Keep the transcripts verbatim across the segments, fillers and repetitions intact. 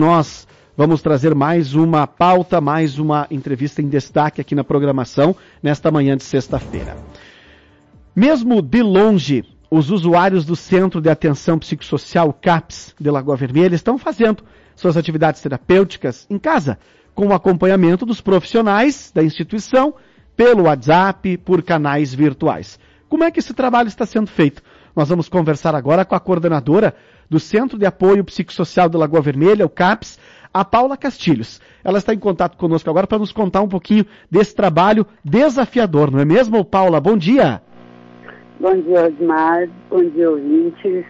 Nós vamos trazer mais uma pauta, mais uma entrevista em destaque aqui na programação, nesta manhã de sexta-feira. Mesmo de longe, os usuários do Centro de Atenção Psicossocial CAPS de Lagoa Vermelha estão fazendo suas atividades terapêuticas em casa, com o acompanhamento dos profissionais da instituição, pelo WhatsApp, por canais virtuais. Como é que esse trabalho está sendo feito? Nós vamos conversar agora com a coordenadora do Centro de Apoio Psicossocial de Lagoa Vermelha, o CAPS, a Paula Castilhos. Ela está em contato conosco agora para nos contar um pouquinho desse trabalho desafiador, não é mesmo, Paula? Bom dia! Bom dia, Osmar. Bom dia, ouvintes.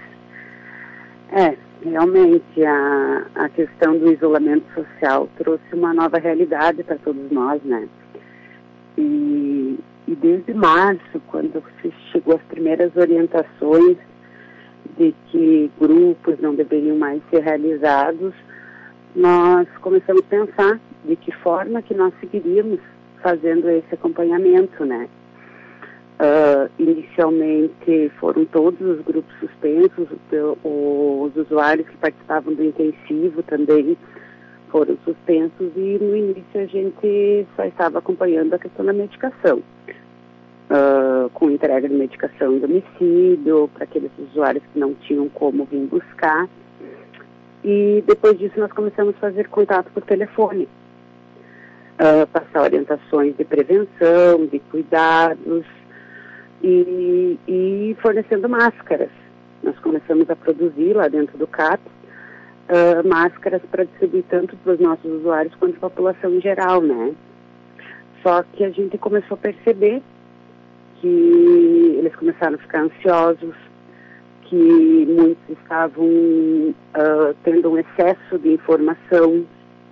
É, realmente a, a questão do isolamento social trouxe uma nova realidade para todos nós, né? E, e desde março, quando chegou as primeiras orientações de que grupos não deveriam mais ser realizados, nós começamos a pensar de que forma que nós seguiríamos fazendo esse acompanhamento, né? Uh, inicialmente foram todos os grupos suspensos, os usuários que participavam do intensivo também foram suspensos e no início a gente só estava acompanhando a questão da medicação, uh, com entrega de medicação em domicílio, para aqueles usuários que não tinham como vir buscar. E depois disso nós começamos a fazer contato por telefone, uh, passar orientações de prevenção, de cuidados, E, e fornecendo máscaras. Nós começamos a produzir lá dentro do CAPS uh, máscaras para distribuir tanto para os nossos usuários quanto para a população em geral, né? Só que a gente começou a perceber que eles começaram a ficar ansiosos, que muitos estavam uh, tendo um excesso de informação.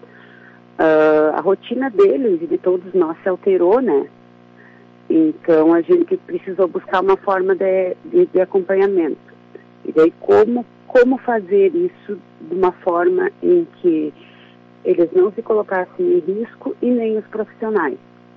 Uh, a rotina deles e de todos nós se alterou, né? Então, a gente precisou buscar uma forma de, de, de acompanhamento. E daí, como, como fazer isso de uma forma em que eles não se colocassem em risco e nem os profissionais.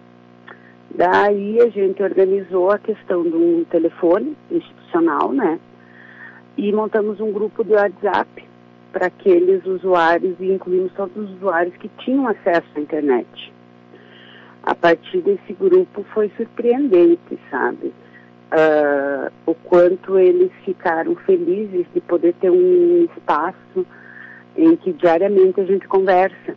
Daí, a gente organizou a questão de um telefone institucional, né? E montamos um grupo de WhatsApp para aqueles usuários, e incluímos todos os usuários que tinham acesso à internet. A partir desse grupo foi surpreendente, sabe? Uh, o quanto eles ficaram felizes de poder ter um espaço em que diariamente a gente conversa.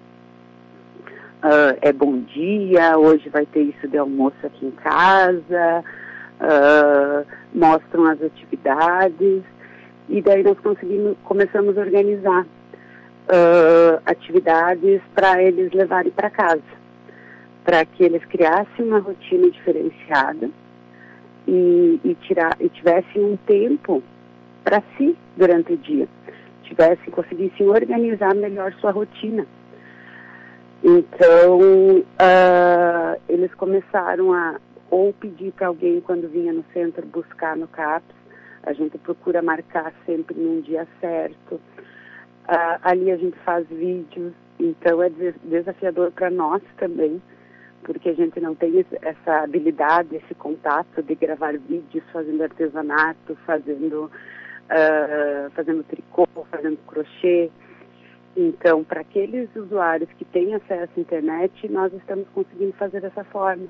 Uh, é bom dia, hoje vai ter isso de almoço aqui em casa, uh, mostram as atividades, e daí nós conseguimos, começamos a organizar uh, atividades para eles levarem para casa, para que eles criassem uma rotina diferenciada e, e, tirar, e tivessem um tempo para si durante o dia, tivessem, conseguissem organizar melhor sua rotina. Então, uh, eles começaram a ou pedir para alguém quando vinha no centro buscar no CAPS, a gente procura marcar sempre num dia certo, uh, ali a gente faz vídeos, então é desafiador para nós também, porque a gente não tem essa habilidade, esse contato de gravar vídeos fazendo artesanato, fazendo, uh, fazendo tricô, fazendo crochê. Então, para aqueles usuários que têm acesso à internet, nós estamos conseguindo fazer dessa forma.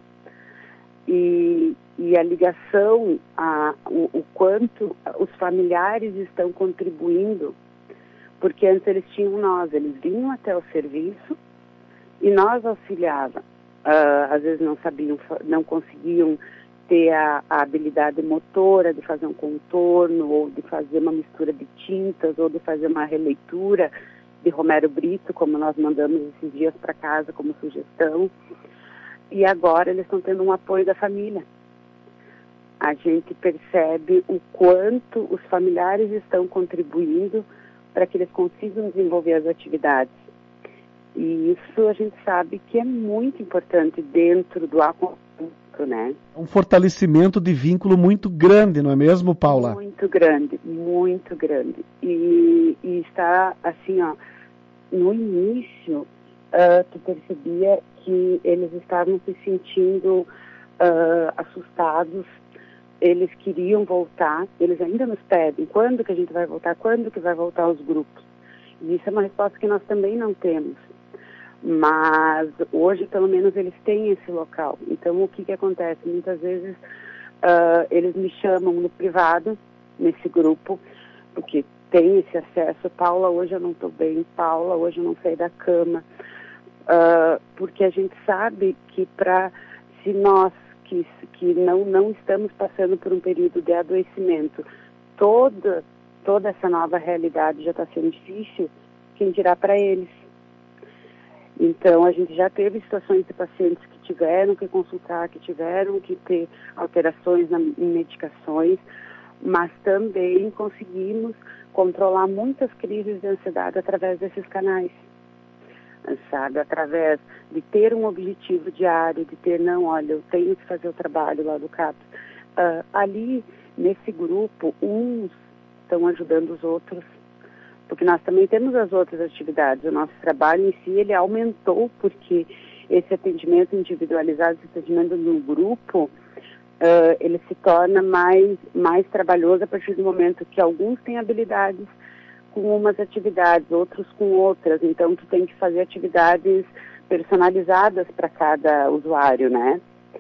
E, e a ligação, a, o, o quanto os familiares estão contribuindo, porque antes eles tinham nós, eles vinham até o serviço e nós auxiliávamos. Uh, às vezes não sabiam, não conseguiam ter a, a habilidade motora de fazer um contorno, ou de fazer uma mistura de tintas, ou de fazer uma releitura de Romero Brito, como nós mandamos esses dias para casa como sugestão. E agora eles estão tendo um apoio da família. A gente percebe o quanto os familiares estão contribuindo para que eles consigam desenvolver as atividades. E isso a gente sabe que é muito importante dentro do acolhimento, né? Um fortalecimento de vínculo muito grande, não é mesmo, Paula? Muito grande, muito grande. E, e está, assim, ó, no início, uh, tu percebia que eles estavam se sentindo uh, assustados, eles queriam voltar, eles ainda nos pedem, quando que a gente vai voltar, quando que vai voltar os grupos? E isso é uma resposta que nós também não temos. Mas hoje, pelo menos, eles têm esse local. Então, o que que acontece? Muitas vezes, uh, eles me chamam no privado, nesse grupo, porque tem esse acesso. Paula, hoje eu não estou bem. Paula, hoje eu não saí da cama. Uh, porque a gente sabe que para, se nós que, que não, não estamos passando por um período de adoecimento, toda, toda essa nova realidade já está sendo difícil, quem dirá para eles? Então, a gente já teve situações de pacientes que tiveram que consultar, que tiveram que ter alterações na, em medicações, mas também conseguimos controlar muitas crises de ansiedade através desses canais, sabe? Através de ter um objetivo diário, de ter, não, olha, eu tenho que fazer o trabalho lá do CAPS. Uh, ali, nesse grupo, uns estão ajudando os outros, porque nós também temos as outras atividades. O nosso trabalho em si, ele aumentou, porque esse atendimento individualizado, esse atendimento no grupo, uh, ele se torna mais, mais trabalhoso a partir do momento que alguns têm habilidades com umas atividades, outros com outras. Então, tu tem que fazer atividades personalizadas para cada usuário, né?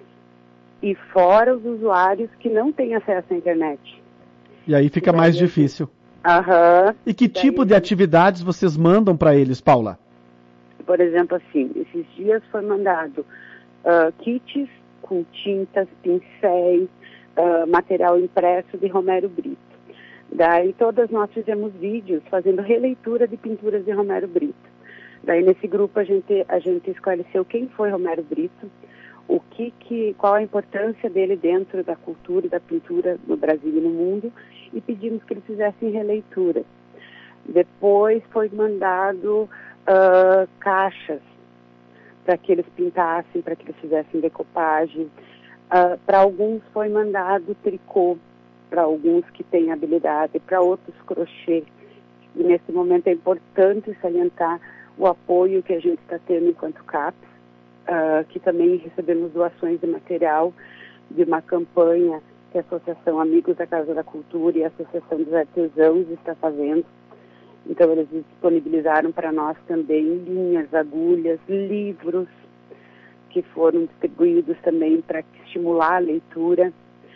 E fora os usuários que não têm acesso à internet. E aí fica mais difícil. Aham. E que tipo de atividades vocês mandam para eles, Paula? Por exemplo, assim, esses dias foi mandado uh, kits com tintas, pincéis, uh, material impresso de Romero Brito. Daí todas nós fizemos vídeos fazendo releitura de pinturas de Romero Brito. Daí nesse grupo a gente, a gente esclareceu quem foi Romero Brito, o que, que, qual a importância dele dentro da cultura e da pintura no Brasil e no mundo, e pedimos que eles fizessem releitura. Depois foi mandado uh, caixas para que eles pintassem, para que eles fizessem decopagem. Uh, para alguns foi mandado tricô, para alguns que têm habilidade, para outros crochê. E nesse momento é importante salientar o apoio que a gente está tendo enquanto CAPS, uh, que também recebemos doações de material de uma campanha que a Associação Amigos da Casa da Cultura e a Associação dos Artesãos está fazendo. Então eles disponibilizaram para nós também linhas, agulhas, livros que foram distribuídos também para estimular a leitura.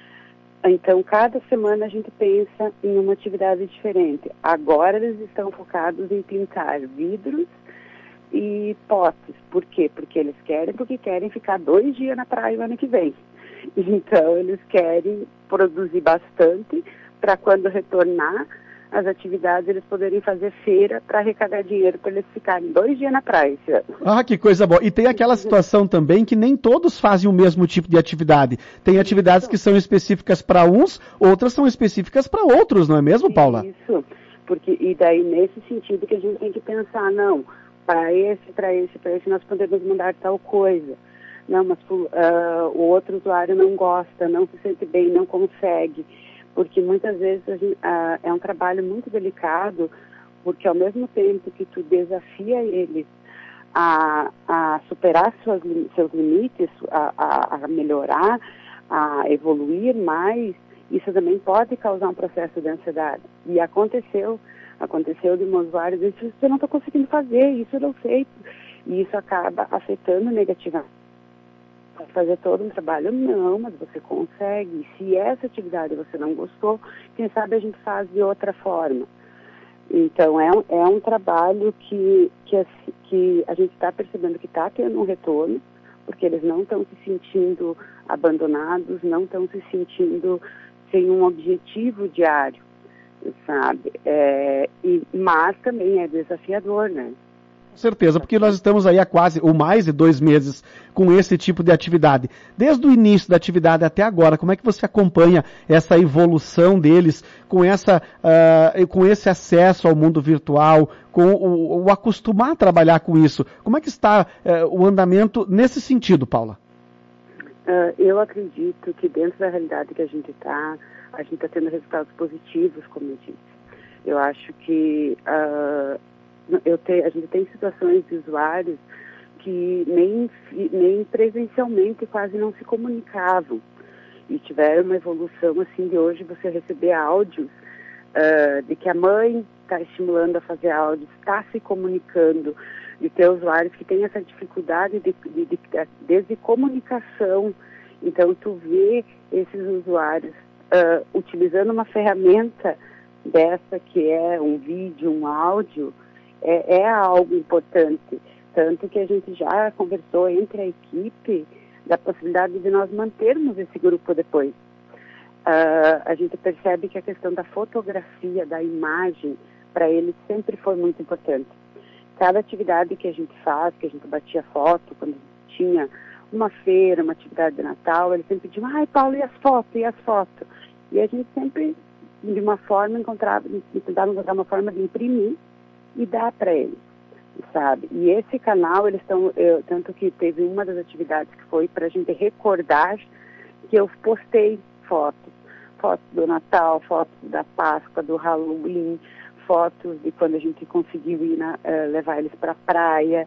Então, cada semana a gente pensa em uma atividade diferente. Agora eles estão focados em pintar vidros e potes. Por quê? Porque eles querem, porque querem ficar dois dias na praia o ano que vem. Então, eles querem produzir bastante para quando retornar as atividades, eles poderem fazer feira para arrecadar dinheiro para eles ficarem dois dias na praia esse ano. Ah, que coisa boa. E tem aquela situação também que nem todos fazem o mesmo tipo de atividade. Tem atividades que são específicas para uns, outras são específicas para outros, não é mesmo, Paula? Isso, porque, e daí nesse sentido que a gente tem que pensar, não, para esse, para esse, para esse nós podemos mandar tal coisa. Não, mas uh, o outro usuário não gosta, não se sente bem, não consegue. Porque muitas vezes a gente, uh, é um trabalho muito delicado, porque ao mesmo tempo que tu desafia eles a, a superar suas, seus limites, a, a, a melhorar, a evoluir mais, isso também pode causar um processo de ansiedade. E aconteceu, aconteceu de um usuário dizer, isso eu não estou conseguindo fazer, isso eu não sei. E isso acaba afetando negativamente. Fazer todo um trabalho, não, mas você consegue. Se essa atividade você não gostou, quem sabe a gente faz de outra forma. Então, é um, é um trabalho que, que, que a gente está percebendo que está tendo um retorno, porque eles não estão se sentindo abandonados, não estão se sentindo sem um objetivo diário, sabe? É, e, mas também é desafiador, né? Com certeza, porque nós estamos aí há quase, ou mais de dois meses com esse tipo de atividade. Desde o início da atividade até agora, como é que você acompanha essa evolução deles, com, essa, uh, com esse acesso ao mundo virtual, com o, o acostumar a trabalhar com isso? Como é que está uh, o andamento nesse sentido, Paula? Uh, eu acredito que dentro da realidade que a gente está, a gente está tendo resultados positivos, como eu disse. Eu acho que... Uh, Eu te, a gente tem situações de usuários que nem, nem presencialmente quase não se comunicavam e tiveram uma evolução assim de hoje você receber áudios uh, de que a mãe está estimulando a fazer áudio, está se comunicando, de ter usuários que têm essa dificuldade de, de, de, de, de comunicação. Então, tu vê esses usuários uh, utilizando uma ferramenta dessa que é um vídeo, um áudio, é, é algo importante. Tanto que a gente já conversou entre a equipe da possibilidade de nós mantermos esse grupo depois. Uh, a gente percebe que a questão da fotografia, da imagem, para eles sempre foi muito importante. Cada atividade que a gente faz, que a gente batia foto, quando tinha uma feira, uma atividade de Natal, eles sempre diziam, ai, Paulo, e as fotos, e as fotos? E a gente sempre, de uma forma, encontrava, tentava encontrar uma forma de imprimir e dar para eles, sabe? E esse canal, eles estão, tanto que teve uma das atividades que foi para a gente recordar que eu postei fotos, fotos do Natal, fotos da Páscoa, do Halloween, fotos de quando a gente conseguiu ir na, uh, levar eles para a praia.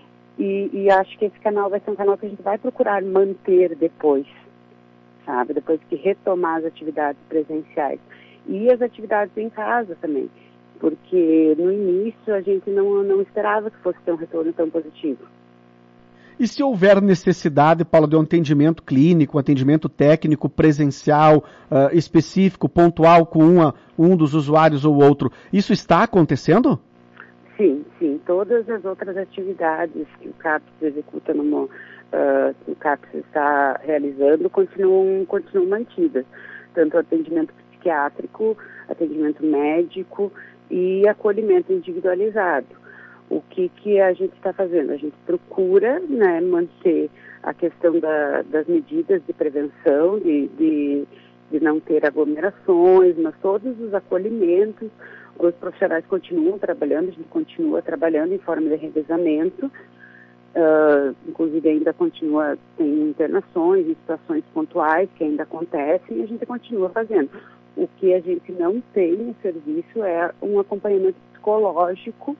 E, e acho que esse canal vai ser um canal que a gente vai procurar manter depois, sabe? Depois que retomar as atividades presenciais. E as atividades em casa também. Porque no início a gente não, não esperava que fosse ter um retorno tão positivo. E se houver necessidade, Paulo, de um atendimento clínico, um atendimento técnico, presencial, uh, específico, pontual com uma, um dos usuários ou outro, isso está acontecendo? Sim, sim. Todas as outras atividades que o CAPS executa, no, uh, que o CAPS está realizando, continuam, continuam mantidas. Tanto atendimento psiquiátrico, atendimento médico e acolhimento individualizado. O que, que a gente está fazendo? A gente procura, né, manter a questão da, das medidas de prevenção, de, de, de não ter aglomerações, mas todos os acolhimentos, os profissionais continuam trabalhando, a gente continua trabalhando em forma de revezamento, uh, inclusive ainda continua, tem internações e situações pontuais que ainda acontecem e a gente continua fazendo. O que a gente não tem no serviço é um acompanhamento psicológico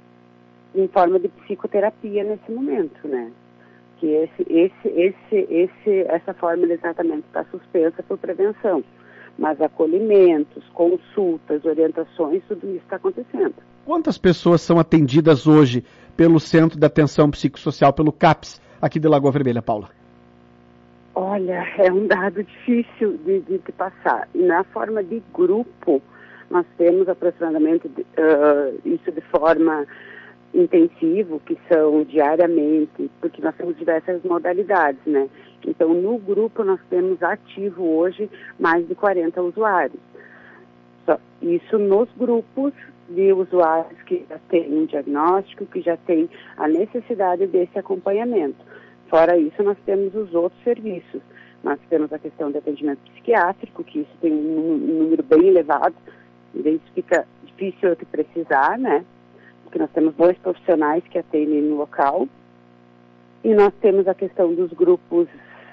em forma de psicoterapia nesse momento, né? Que esse, esse, esse, esse, essa forma de tratamento está suspensa por prevenção. Mas acolhimentos, consultas, orientações, tudo isso está acontecendo. Quantas pessoas são atendidas hoje pelo Centro de Atenção Psicossocial, pelo CAPS, aqui de Lagoa Vermelha, Paula? Olha, é um dado difícil de, de, de passar. Na forma de grupo, nós temos aproximadamente uh, isso de forma intensivo, que são diariamente, porque nós temos diversas modalidades, né? Então, no grupo, nós temos ativo hoje mais de quarenta usuários. Só, isso nos grupos de usuários que já têm um diagnóstico, que já têm a necessidade desse acompanhamento. Fora isso, nós temos os outros serviços. Nós temos a questão de atendimento psiquiátrico, que isso tem um número bem elevado, e daí isso fica difícil de precisar, né? Porque nós temos dois profissionais que atendem no local. E nós temos a questão dos grupos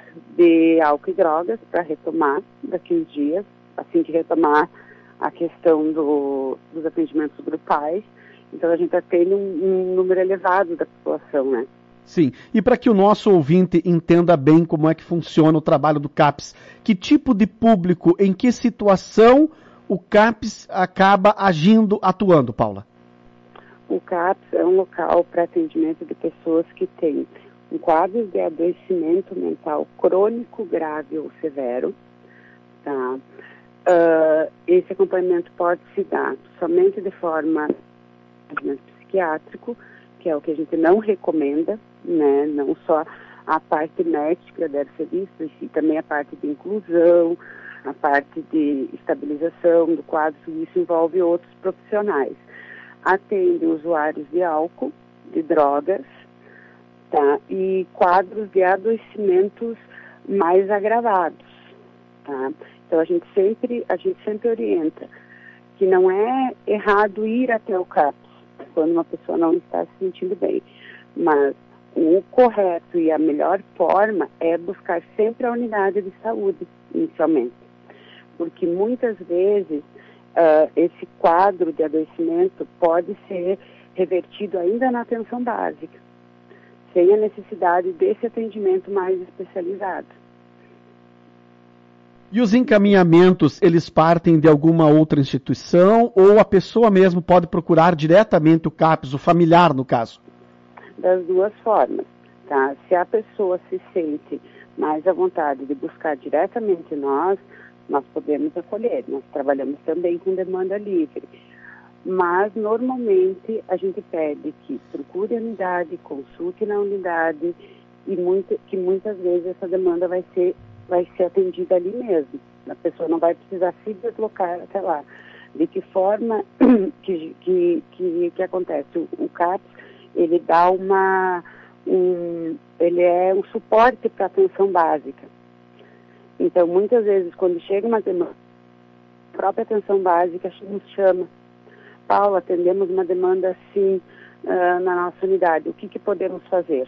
de álcool e drogas para retomar daqui uns dias, assim que retomar a questão do, dos atendimentos grupais. Então a gente atende um, um número elevado da população, né? Sim, e para que o nosso ouvinte entenda bem como é que funciona o trabalho do CAPS, que tipo de público, em que situação o CAPS acaba agindo, atuando, Paula? O CAPS é um local para atendimento de pessoas que têm um quadro de adoecimento mental crônico, grave ou severo. Tá? Uh, esse acompanhamento pode se dar somente de forma de atendimento psiquiátrico, que é o que a gente não recomenda, né? Não só a parte médica deve ser vista, e também a parte de inclusão, a parte de estabilização do quadro, isso envolve outros profissionais. Atende usuários de álcool, de drogas, tá? E quadros de adoecimentos mais agravados, tá? Então a gente sempre, a gente sempre orienta que não é errado ir até o CAPS quando uma pessoa não está se sentindo bem, mas o correto e a melhor forma é buscar sempre a unidade de saúde, inicialmente, porque muitas vezes Uh, esse quadro de adoecimento pode ser revertido ainda na atenção básica, sem a necessidade desse atendimento mais especializado. E os encaminhamentos, eles partem de alguma outra instituição ou a pessoa mesmo pode procurar diretamente o CAPS, o familiar no caso? Das duas formas, tá? Se a pessoa se sente mais à vontade de buscar diretamente nós, nós podemos acolher. Nós trabalhamos também com demanda livre. Mas, normalmente, a gente pede que procure a unidade, consulte na unidade e muito, que muitas vezes essa demanda vai ser vai ser atendida ali mesmo. A pessoa não vai precisar se deslocar até lá. De que forma que, que, que, que acontece? O, o CAPS, ele dá uma... Um, ele é um suporte para a atenção básica. Então, muitas vezes, quando chega uma demanda, a própria atenção básica nos chama. Paula, atendemos uma demanda assim uh, na nossa unidade. O que, que podemos fazer?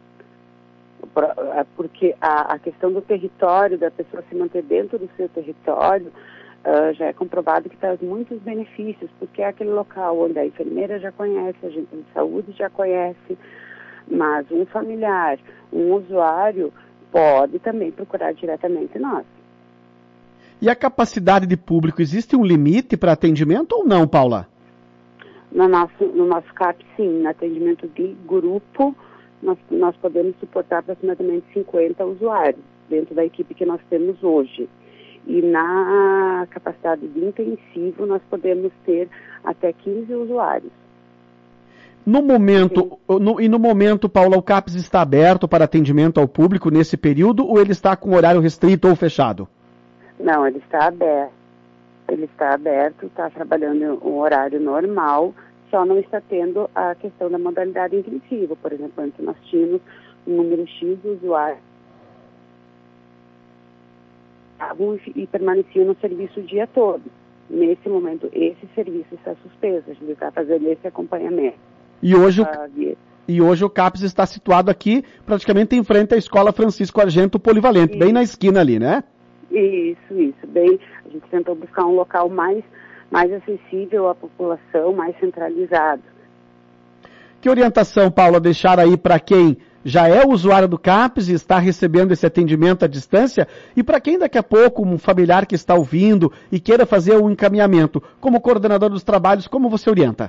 Porque a, a questão do território, da pessoa se manter dentro do seu território, uh, já é comprovado que traz muitos benefícios, porque é aquele local onde a enfermeira já conhece, a gente de saúde já conhece, mas um familiar, um usuário, pode também procurar diretamente nós. E a capacidade de público, existe um limite para atendimento ou não, Paula? No nosso, no nosso CAPS, sim, no atendimento de grupo, Nós, nós podemos suportar aproximadamente cinquenta usuários dentro da equipe que nós temos hoje. E na capacidade de intensivo, nós podemos ter até quinze usuários. No momento, no, e no momento, Paula, o CAPS está aberto para atendimento ao público nesse período ou ele está com horário restrito ou fechado? Não, ele está aberto. Ele está aberto, está trabalhando um horário normal, só não está tendo a questão da modalidade intensiva. Por exemplo, antes nós tínhamos um número X de usuários e permaneciam no serviço o dia todo. Nesse momento, esse serviço está suspenso, a gente está fazendo esse acompanhamento. E hoje, o, e hoje o CAPS está situado aqui, praticamente em frente à Escola Francisco Argento Polivalente, isso. Bem na esquina ali, né? Isso, isso. Bem, a gente tentou buscar um local mais... mais acessível à população, mais centralizado. Que orientação, Paula, deixar aí para quem já é usuário do CAPS e está recebendo esse atendimento à distância e para quem daqui a pouco, um familiar que está ouvindo e queira fazer um encaminhamento, como coordenador dos trabalhos, como você orienta?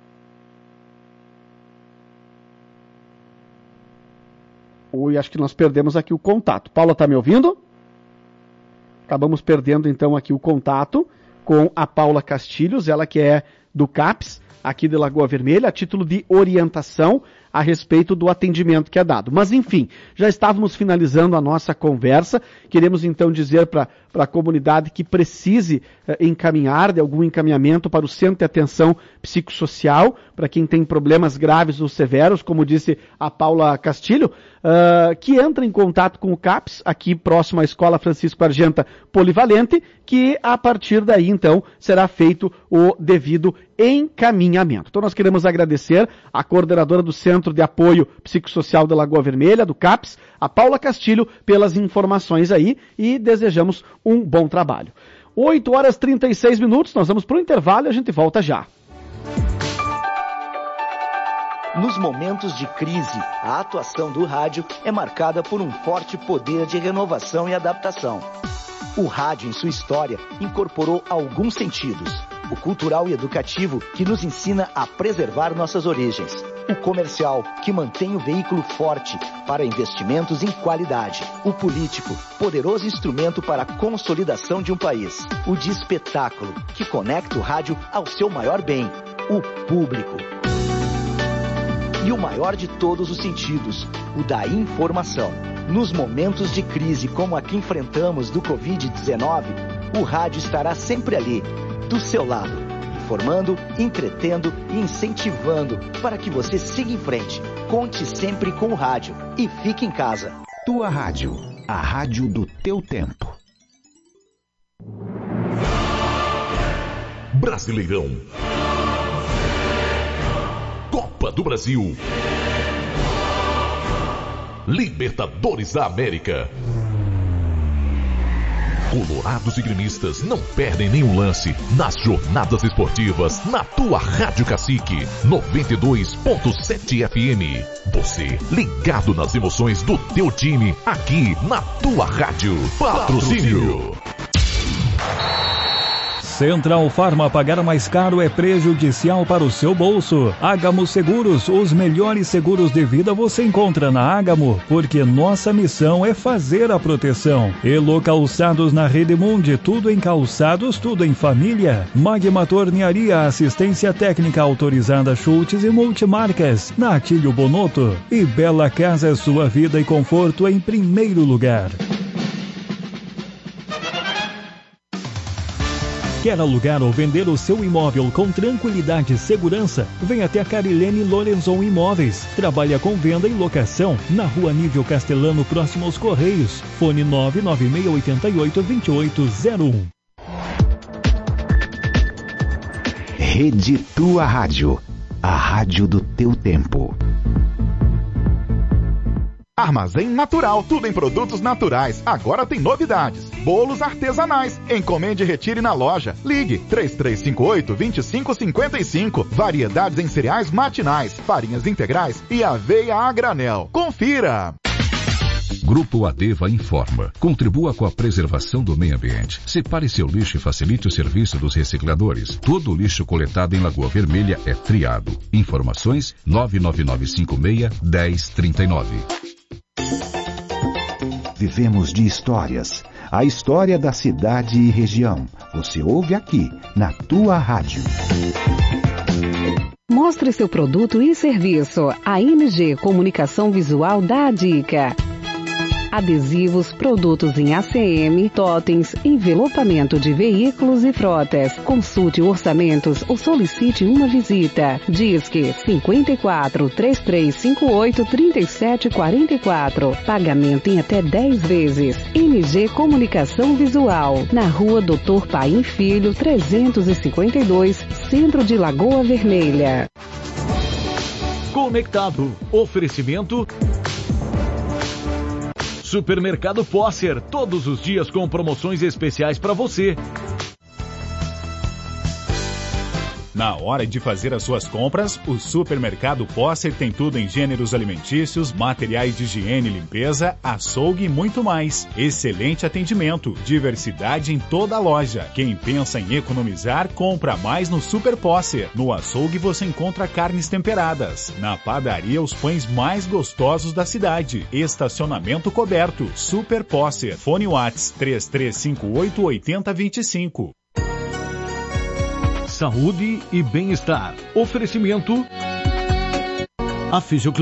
Ui, acho que nós perdemos aqui o contato. Paula, está me ouvindo? Acabamos perdendo então aqui o contato com a Paula Castilhos, ela que é do CAPS, aqui de Lagoa Vermelha, a título de orientação a respeito do atendimento que é dado. Mas, enfim, já estávamos finalizando a nossa conversa. Queremos, então, dizer para a comunidade que precise eh, encaminhar de algum encaminhamento para o Centro de Atenção Psicossocial, para quem tem problemas graves ou severos, como disse a Paula Castilho, uh, que entra em contato com o CAPS, aqui próximo à Escola Francisco Argenta Polivalente, que a partir daí, então, será feito o devido encaminhamento. Então, nós queremos agradecer a coordenadora do Centro de Apoio Psicossocial da Lagoa Vermelha, do CAPS, a Paula Castilho, pelas informações aí e desejamos um bom trabalho. oito horas e trinta e seis minutos, nós vamos para o intervalo e a gente volta já. Nos momentos de crise, a atuação do rádio é marcada por um forte poder de renovação e adaptação. O rádio, em sua história, incorporou alguns sentidos. O cultural e educativo, que nos ensina a preservar nossas origens. O comercial, que mantém o veículo forte para investimentos em qualidade. O político, poderoso instrumento para a consolidação de um país. O de espetáculo, que conecta o rádio ao seu maior bem, o público. E o maior de todos os sentidos, o da informação. Nos momentos de crise como a que enfrentamos do covid dezenove, o rádio estará sempre ali, do seu lado, informando, entretendo e incentivando para que você siga em frente. Conte sempre com o rádio e fique em casa. Tua Rádio, a rádio do teu tempo. Brasileirão. Copa do Brasil. Libertadores da América. Colorados e gremistas não perdem nenhum lance nas jornadas esportivas na tua Rádio Cacique noventa e dois ponto sete F M. Você ligado nas emoções do teu time aqui na tua rádio. Patrocínio. Central Farma, pagar mais caro é prejudicial para o seu bolso. Ágamo Seguros, os melhores seguros de vida você encontra na Ágamo, porque nossa missão é fazer a proteção. Elo Calçados na Rede Mundi, tudo em calçados, tudo em família. Magma Tornearia, assistência técnica autorizada Schultz e multimarcas, na Atílio Bonotto. E Bela Casa, sua vida e conforto em primeiro lugar. Quer alugar ou vender o seu imóvel com tranquilidade e segurança? Venha até a Carilene Lorenzon Imóveis. Trabalha com venda e locação na Rua Nível Castelano, próximo aos Correios. Fone nove nove seis oito oito, dois oito zero um. Rede Tua Rádio, a rádio do teu tempo. Armazém Natural, tudo em produtos naturais. Agora tem novidades. Bolos artesanais. Encomende e retire na loja. Ligue três três cinco oito, dois cinco cinco cinco. Variedades em cereais matinais, farinhas integrais e aveia a granel. Confira! Grupo Adeva informa. Contribua com a preservação do meio ambiente. Separe seu lixo e facilite o serviço dos recicladores. Todo o lixo coletado em Lagoa Vermelha é triado. Informações nove nove nove cinco seis, um zero três nove. Vivemos de histórias. A história da cidade e região. Você ouve aqui, na Tua Rádio. Mostre seu produto e serviço. A N G Comunicação Visual dá a dica. Adesivos, produtos em A C M, totens, envelopamento de veículos e frotas. Consulte orçamentos ou solicite uma visita. Disque cinco quatro, três três cinco oito, três sete quatro quatro. Pagamento em até dez vezes. N G Comunicação Visual, na Rua Doutor Paim Filho, trezentos e cinquenta e dois, Centro de Lagoa Vermelha. Conectado. Oferecimento Supermercado Posser, todos os dias com promoções especiais para você. Na hora de fazer as suas compras, o Supermercado Posser tem tudo em gêneros alimentícios, materiais de higiene e limpeza, açougue e muito mais. Excelente atendimento, diversidade em toda a loja. Quem pensa em economizar, compra mais no Super Posser. No açougue você encontra carnes temperadas. Na padaria, os pães mais gostosos da cidade. Estacionamento coberto. Super Posser. Fone Whats três três cinco oito, oito zero dois cinco. Saúde e bem-estar. Oferecimento A Fisioclínica